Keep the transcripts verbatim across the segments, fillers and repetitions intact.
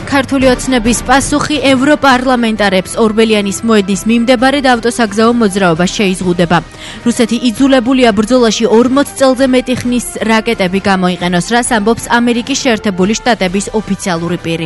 ქართული ოცნების პასუხი ევროპარლამენტარებს ორბელიანის მოედნის მიმდებარედ ავტოსაგზაო მოძრაობა შეიზღუდება. რუსეთი იძულებულია ბრძოლაში ორმოც წელზე მეტი ხნის რაკეტები გამოიყენოს, რაც ამბობს ამერიკის შეერთებული შტატების ოფიციალური პირი.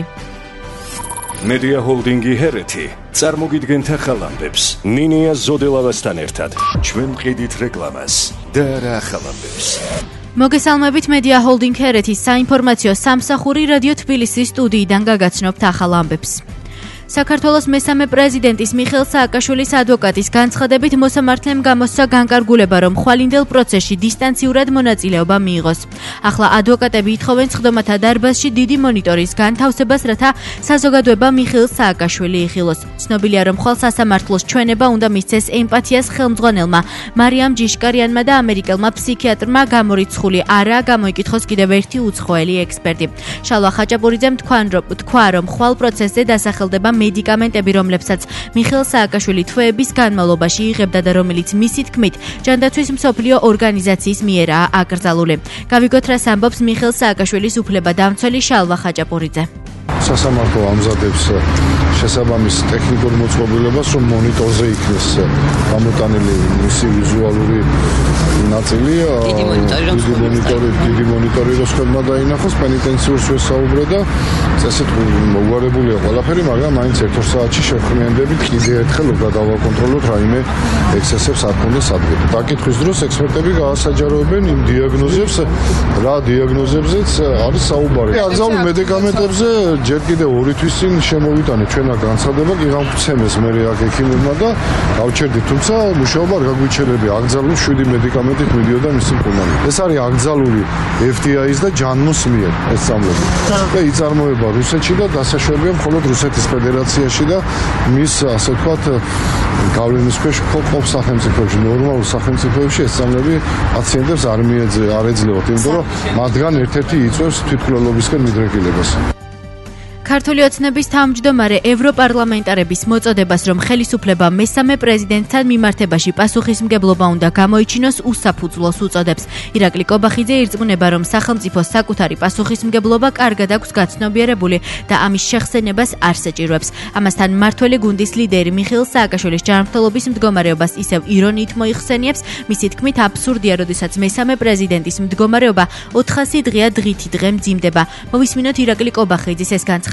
მედია ჰოლდინგი ჰერეთი წარმოგიდგენთ ახალ ამბებს ნინია ზოდელავასთან ერთად. ჩვენ ვყიდით რეკლამას და არა ახალ ამბებს. მოგესალმებით მედია ჰოლდინგ ჰერეთის საინფორმაციო სამსახური რადიო თბილისის სტუდიიდან გაგაცნობთ ახალ ამბებს. საქართველოს მესამე პრეზიდენტის მიხეილ სააკაშვილის ადვოკატის განცხადებით მოსამართლემ გამოსცა განკარგულება, რომ ხვალინდელ პროცესში დისტანციურად მონაწილეობა მიიღოს. ახლა ადვოკატები ითხოვენ სხდომათა დარბაზში დიდი მონიტორის განთავსებას, რათა საზოგადოება მიხეილ სააკაშვილი იხილოს. ცნობილია, რომ ხვალ სასამართლოს ჩვენება უნდა მისცეს ემპათიას ხელმძღვანელმა მარიამ ჯიშკარიანმა და ამერიკელმა ფსიქიატრმა გამორიცხული არაა გამოიკითხოს კიდევ ერთი უცხოელი ექსპერტი. შალვა ხაჭაპურიძემ თქვა, რომ ხვალ პროცესზე დასახელდება მედიკამენტები, რომლებსაც მიხეილ სააკაშვილი თვეების განმავლობაში იღებდა და რომელიც მისი თქმით ჯანდაცვის მსოფლიო ორგანიზაციის მიერაა აკრძალული. გავიგოთ, რას ამბობს მიხეილ სააკაშვილის უფლებადამცველი შალვა ხაჭაპურიძე. სასამართლო ამზადებს შესაბამის ტექნიკურ მოწყობილებას, რომ მონიტორზე იქნეს გამოტანილი მისი ვიზუალური ნაწილი, დიდი მონიტორი, დიდი მონიტორი რო ხდება დაინახოს, პენიტენციურს ვესაუბრე და წესით მოგვარებულია ყველაფერი, მაგრამ მაინც ერთ-ორ საათში შევხმიანდებით კიდევ ერთხელ უნდა დავაკონტროლოთ რაიმე ექსესებს არ ქონდეს ადგილი. დაკითხვის დროს ექსპერტები გაასაჯაროებენ იმ დიაგნოზებს, რა დიაგნოზებზეც არის საუბარი. აკრძალულ მედიკამენტებზე ჯერ კიდევ ორი თვის წინ შემოვიტანეთ ჩვენა განცხადება, კი გამცემეს მე აქ ექიმებმა და გავჩერდით, თუმცა მუშაობა არ გაგვიჩერებია. აკრძალული შვიდი მედიკამენტით მიდიოდა მისი მკურნალობა. ეს არის აკრძალული ეფ დი აის და ჯანმოს მიერ ეს სამლები. და იწარმოება რუსეთში და დასაშვებია მხოლოდ რუსეთის ფედერაციაში და მის ასე ვთქვათ გავლენის ქვეშ ყოფ სახელმწიფოებში, ნორმალურ სახელმწიფოებში ეს სამლები პაციენტებს არ მიეძლევს, არ ეძლევათ, იმიტომ რომ მათგან ერთ-ერთი იწვევს თვითმკვლელობისკენ მიდრეკილებას. ქართული ოცნების თავმჯდომარე ევროპარლამენტარების მოწოდებას, რომ ხელისუფლება მესამე პრეზიდენტთან მიმართებაში პასუხისმგებლობა უნდა გამოიჩინოს, უსაფუძვლოს უწოდებს. ირაკლი კობახიძე ირწმუნება, რომ სახელმწიფოს საკუთარი პასუხისმგებლობა კარგად აქვს გაცნობიერებული და ამის შეხსენებას არ საჭიროებს. ამასთან მმართველი გუნდის ლიდერი მიხეილ სააკაშვილის ჯანმრთელობის მდგომარეობას ისევ ირონიით მოიხსენიებს. მისი თქმით, აბსურდია, როდესაც მესამე პრეზიდენტის მდგომარეობა ოთხასი დღეა დღითი დღე მძიმდება. მოვისმინოთ ირაკლი კობახიძის ეს განცხადება.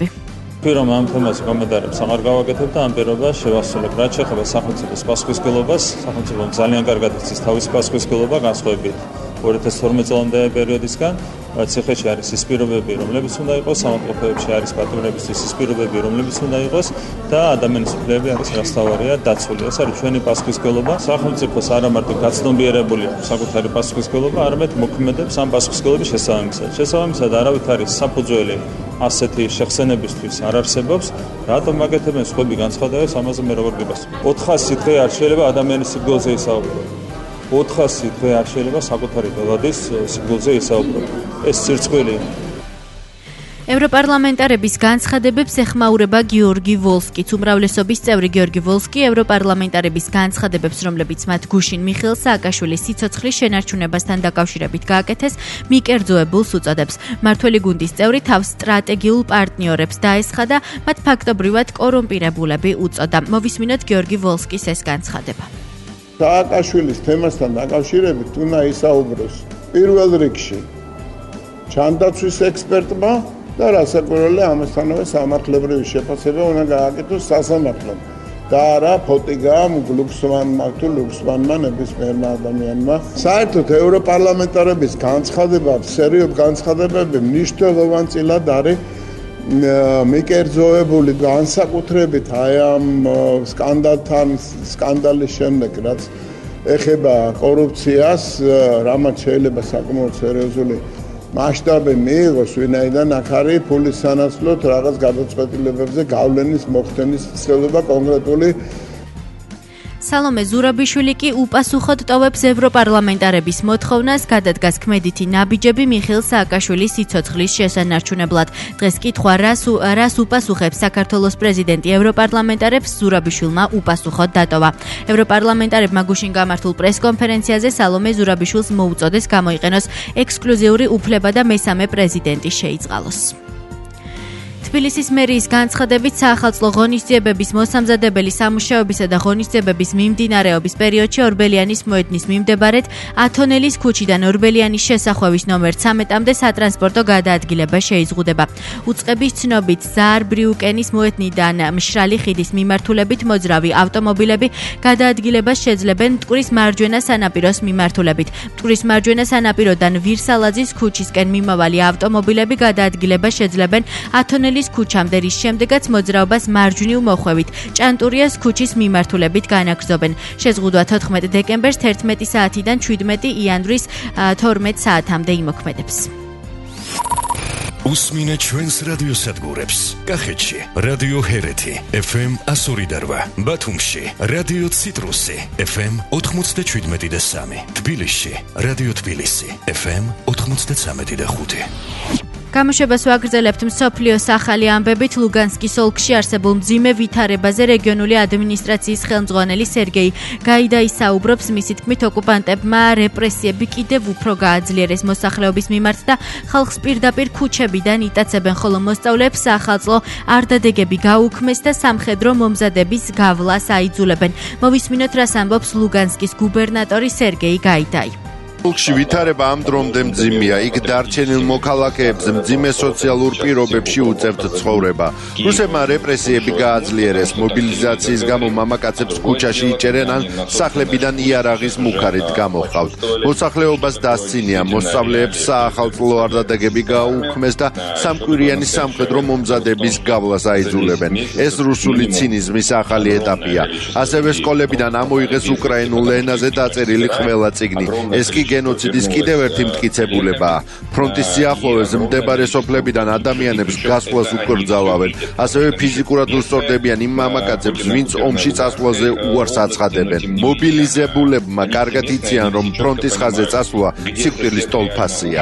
რომ ამ თემაზე კომენტარებს აღარ გავაკეთებ და ამ პირობას შევასრულებ. რაც შეეხება სახელმწიფოს პასუხისმგებლობას, სახელმწიფომ ძალიან კარგად იცის თავისი პასუხისმგებლობა განსხვავებით ორი ათას თორმეტ წლამდე პერიოდისგან, რაც ეხეში არის ის პირობები, რომლებიც უნდა იყოს, სამართლებებში არის პატიმრებისთვის ის პირობები, რომლებიც უნდა იყოს და ადამიანის უფლებები არის რასთავარია დაცული. ეს არის ჩვენი პასუხისმგებლობა. სახელმწიფოს არა მარტო გაცნობიერებული საკუთარი პასუხისმგებლობა, არამედ მოქმედებს ამ პასუხისმგებლობის შესაბამისად. შესაბამისად არავით არის საფუძველი ასეთი შეხსენებისთვის არ არსებობს, რატომ აკეთებენ სხვები განცხადებებს, ამაზე მე როგორ გიბას. ოთხასი დღე არ შეიძლება ადამიანის სიკვდილზე ისაუბრო. ოთხასი დღე არ შეიძლება საკუთარი ბელადის სიკვდილზე ისაუბრო. ეს სირცხვილია. ევროპარლამენტარების განცხადებებს ეხმაურება გიორგი ვოლსკიც. უმრავლესობის წევრი გიორგი ვოლსკი ევროპარლამენტარების განცხადებებს, რომლებიც მათ გუშინ მიხეილ სააკაშვილის სიცოცხლის შენარჩუნებასთან დაკავშირებით გააკეთეს, მიკერძოებულს უწოდებს. მმართველი გუნდის წევრი თავს სტრატეგიულ პარტნიორებს დაესხა და მათ ფაქტობრივად კორუმპირებულები უწოდა. მოვისმინოთ გიორგი ვოლსკის ეს განცხადება. სააკაშვილის თემასთან დაკავშირებით უნდა ისაუბროს პირველ რიგში ჯანდაცვის ექსპერტმა და რასაკვირველია ამასთანავე სამართლებრივი შეფასება უნდა გააკეთოს სასამართლომ და არა ფოტიგამ გლუქსმანმა თუ ლუქსმანმა ნებისმიერმა ადამიანმა. საერთოდ ევროპარლამენტარების განცხადება, სერიოზ განცხადებები მნიშვნელოვანწილად არის მიკერძოებული განსაკუთრებით აი ამ სკანდალთან, სკანდალის შემდეგ, რაც ეხება კორუფციას, რამაც შეიძლება საკმაოდ სერიოზული მასშტაბი მიიღოს, ვინაიდან აქ არის ფულის სანაცვლოდ რაღაც გადაწყვეტილებებზე გავლენის მოხდენის ცდილობა კონკრეტული. სალომე ზურაბიშვილი კი უპასუხოდ ტოვებს ევროპარლამენტარების მოთხოვნას, გადადგას ქმედითი ნაბიჯები მიხეილ სააკაშვილის სიცოცხლის შესანარჩუნებლად. დღეს კითხვა, რას რას უპასუხებს საქართველოს პრეზიდენტი ევროპარლამენტარებს, ზურაბიშვილმა უპასუხოდ დატოვა. ევროპარლამენტარებმა გუშინ გამართულ პრესკონფერენციაზე სალომე ზურაბიშვილს მოუწოდეს გამოიყენოს ექსკლუზიური უფლება და მესამე პრეზიდენტი შეიწყალოს. თბილისის მერიის განცხადებით საახალწლო ღონისძიებების მოსამზადებელი სამუშაოებისა და ღონისძიებების მიმდინარეობის პერიოდში ორბელიანის მოედნის მიმდებარედ ათონელის ქუჩიდან ორბელიანის შესახვევის ნომერ ცამეტამდე სატრანსპორტო გადაადგილება შეიზღუდება. უწყების ცნობით ზაარ-ბრიუკენის მოედნიდან მშრალი ხიდის მიმართულებით მოძრავი ავტომობილები გადაადგილებას შეძლებენ მტკვრის მარჯვენა სანაპიროს მიმართულებით. მტკვრის მარჯვენა სანაპიროდან ვირსალაძის ქუჩისკენ მიმავალი ავტომობილები გადაადგილებას შეძლებენ ათონელის ქუჩამდე, რის შემდეგაც მოძრაობას მარჯვნივ მოხვევით ჭანტურიას ქუჩის მიმართულებით განაგრძობენ. შეზღუდვა თოთხმეტ დეკემბერს თერთმეტი საათიდან შვიდმეტი იანვრის თორმეტ საათამდე იმოქმედებს. უსმინეთ ჩვენს რადიოსადგურებს. კახეთში რადიო ჰერეთი ეფ ემ εκατო ორი და რვა, ბათუმში რადიო ციტრუსი ეფ ემ ოთხმოცდაშვიდმეტი და სამი, თბილისში რადიო თბილისი ეფ ემ ოთხმოცდაცამეტი და ხუთი. გამოშვებას ვაგრძელებთ მსოფლიოს ახალი ამბებით. ლუგანსკის ოლქში არსებულ მძიმე ვითარებაზე რეგიონული ადმინისტრაციის ხელმძღვანელი სერგეი გაიდაი საუბრობს. მისი თქმით, ოკუპანტებმა რეპრესიები კიდევ უფრო გააძლიერეს მოსახლეობის მიმართ და ხალხს პირდაპირ ქუჩებიდან იტაცებენ, ხოლო მოსწავლეებს საახალწლო არდადეგები გაუქმეს და სამხედრო მომზადების გავლას აიძულებენ. მოვისმინოთ, რას ამბობს ლუგანსკის გუბერნატორი სერგეი გაიდაი. ოლქში ვითარება ამ დრომდე მძიმეა. იქ დარჩენილ მოქალაქეებს მძიმე სოციალურ პირობებში უწევთ ცხოვრება. რუსებმა რეპრესიები გააძლიერეს. მობილიზაციის გამო მამაკაცებს ქუჩაში იჭერენ ან სახლებიდან იარაღის მუხარით გამოჰყავთ. მოსახლეობას დასცინია. მოსწავლეებს საახალწლო არდადეგები გაუქმეს და სამკვირიანი სამხედრო მომზადების გავლას აიძულებენ. ეს რუსული ცინიზმის ახალი ეტაპია. ასევე სკოლებიდან ამოიღეს უკრაინულ ენაზე დაწერილი ყველა წიგნი. ეს კი გენოციდის კიდევ ერთი მტკიცებულებაა. ფრონტის სიახლოვეს მდებარე სოფლებიდან ადამიანებს გასვლას უკრძალავენ. ასევე ფიზიკურად უსწორდებიან იმ მამაკაცებს, ვინც ომში წასვლაზე უარს აცხადებენ. მობილიზებულებმა კარგად იციან, რომ ფრონტის ხაზზე წასვლა სიკვდილის ტოლფასია.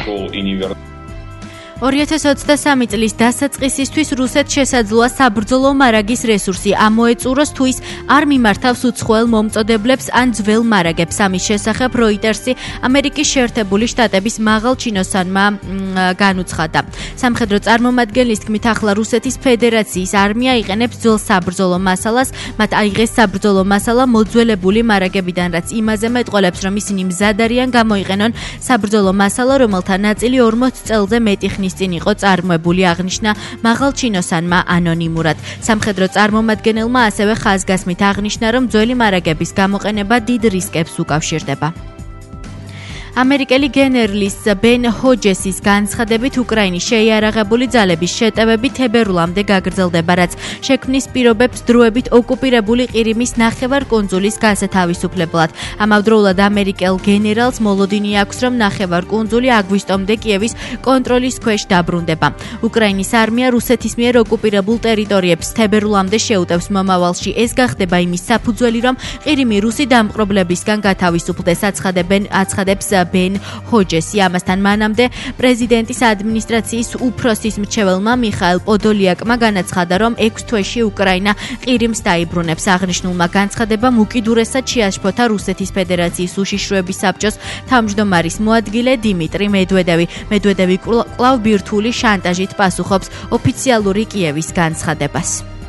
ორი ათას ოცდასამი წლის დასაწყისისთვის რუსეთს შესაძლოა საბრძოლო მარაგის რესურსი ამოეწუროს, თუ ის არ მიმართავს უცხოელ მომწოდებლებს ან ძველ მარაგებს. ამის შესახებ როიტერსი ამერიკის შეერთებული შტატების მაღალ ჩინოსანმა განუცხადა. სამხედრო წარმომადგენლის თქმით, ახლა რუსეთის ფედერაციის არმია იყენებს ძველ საბრძოლო მასალას. მათ აიღეს საბრძოლო მასალა მოძველებული მარაგებიდან, რაც იმაზე მეტყოლებს, რომ ისინი მზად არიან გამოიყენონ საბრძოლო მასალა, რომელთა ნაწილი ორმოც წელზე მეტი ხნის წინ იყო წარმოებული, აღნიშნა მაღალ ჩინოსანმა ანონიმურად. სამხედრო წარმომადგენელმა ასევე ხაზგასმით აღნიშნა, რომ ძველი მარაგების გამოყენება დიდ რისკებს უკავშირდება. ამერიკელი გენერლის ბენ ჰოჯესის განცხადებით, უკრაინის შეიარაღებული ძალების შეტევები თებერვლამდე გაგრძელდება, რაც შექმნის პირობებს დროებით ოკუპირებული ყირიმის ნახევარკუნძულის გასათავისუფლებლად. ამავდროულად ამერიკელ გენერალს მოლოდინი აქვს, რომ ნახევარკუნძული აგვისტომდე კიევის კონტროლის ქვეშ დაბრუნდება. უკრაინის არმია რუსეთის მიერ ოკუპირებულ ტერიტორიებს თებერვლამდე შეუტევს. მომავალში ეს გახდება იმის საფუძველი, რომ ყირიმი რუსი დამპყრობლებისგან გათავისუფლდეს, აცხადებენ აცხადებს ბენ ჰოჯესი. ამასთან მანამდე პრეზიდენტის ადმინისტრაციის უფროსის მრჩეველმა მიხაილ პოდოლიაკმა განაცხადა, რომ ექვს თვეში უკრაინა ყირიმს დაიბრუნებს. აღნიშნულმა განცხადებამ უკიდურესად შეაშფოთა რუსეთის ფედერაციის უშიშროების საბჭოს თავმჯდომარის მოადგილე დიმიტრი მედვედევი. მედვედევი კვლავ ბირთვული შანტაჟით პასუხობს ოფიციალური კიევის განცხადებას.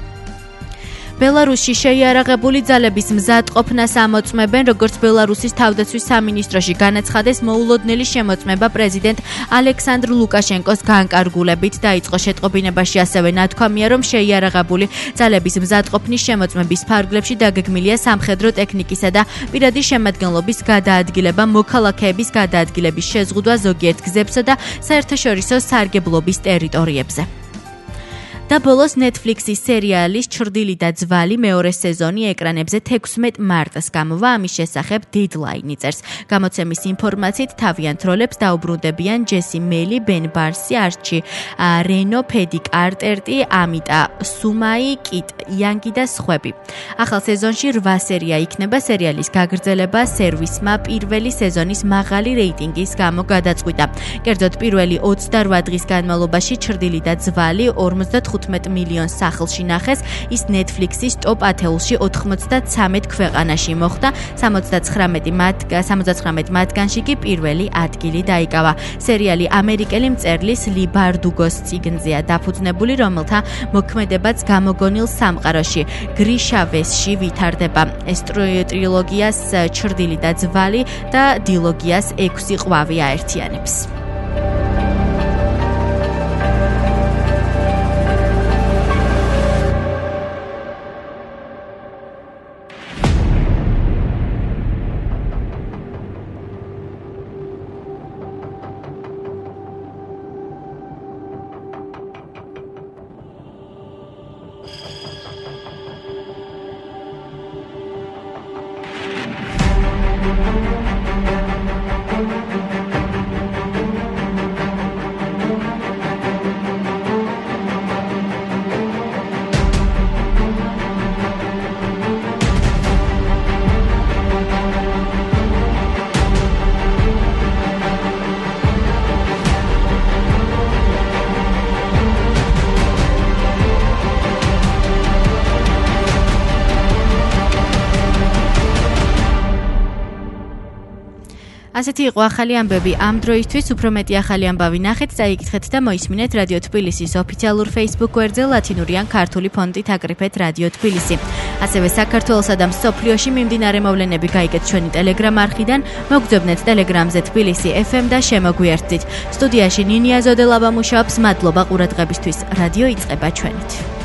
ბელარუსში შეიარაღებული ძალების მზადყოფნას ამოწმებენ, როგორც ბელარუსის თავდაცვის სამინისტროში განაცხადეს მოულოდნელი შემოწმება პრეზიდენტ ალექსანდრ ლუკაშენკოს განკარგულებით. დაიწყო შეტყობინებაში ასევე ნათქვამია, რომ შეიარაღებული ძალების მზადყოფნის შემოწმების ფარგლებში დაგეგმილია სამხედრო ტექნიკისა და პირადი შემადგენლობის გადაადგილება, მოქალაქეების გადაადგილების შეზღუდვა ზოგიერთ გზებსა და საერთაშორისო სარგებლობის ტერიტორიებზე. და ბოლოს Netflix-ის სერიალის ჩრდილი და ძვალი მეორე სეზონი ეკრანებზე თექვსმეტ მარტს გამოვა. ამის შესახებ Deadline წერს. გამოცემის ინფორმაციით თავიანთ როლებს დაუბრუნდებიან ჯესი მელი, ბენ ბარსი, არჩი რენო, ფედი კარტერტი, ამიტა სუმაი, კიტ იანგი და სხვები. ახალ სეზონში რვა სერია იქნება. სერიალის გაგრძელება სერვისმა პირველი სეზონის მაღალი რეიტინგის გამო გადაწყვიტა. კერძოდ პირველი ოცდარვა დღის განმავლობაში ჩრდილი და ძვალი ორმოცდათხუთმეტ თხუთმეტ მილიონ სახლში ნახეს, ის Netflix-ის ტოპ ათეულში ოთხმოცდათრამეტ ქვეყანაში მოხვდა, სამოცდათხრამეტ მათგანში კი პირველი ადგილი დაიკავა. სერიალი ამერიკელი მწერლის ლი ბარდუგოს წიგნზეა დაფუძნებული, რომელთა მოქმედებაც გამოგონილ სამყაროში გრიშავესში ვითარდება. ეს ტრილოგიას ჩრდილი და ძვალი და დილოგიას ექვსი ყვავი აერთიანებს. ასეთი იყო ახალი ამბები ამ დროისთვის, უფრო მეტი ახალი ამბავი ნახეთ, წაიკითხეთ და მოისმინეთ რადიო თბილისის ოფიციალურ Facebook გვერდზე ლათინური ან ქართული ფონტით აკრიფეთ რადიო თბილისი. ასევე საქართველოსა და მსოფლიოში მიმდინარე მოვლენები გაიგეთ ჩვენი Telegram არხიდან, მოგძებნეთ Telegram-ზე თბილისი ეფ ემ და შემოგვიერთდით. სტუდიაში ნინია ზოდელაბა მუშაობს, მადლობა ყურადღებისთვის. რადიო იწყება ჩვენით.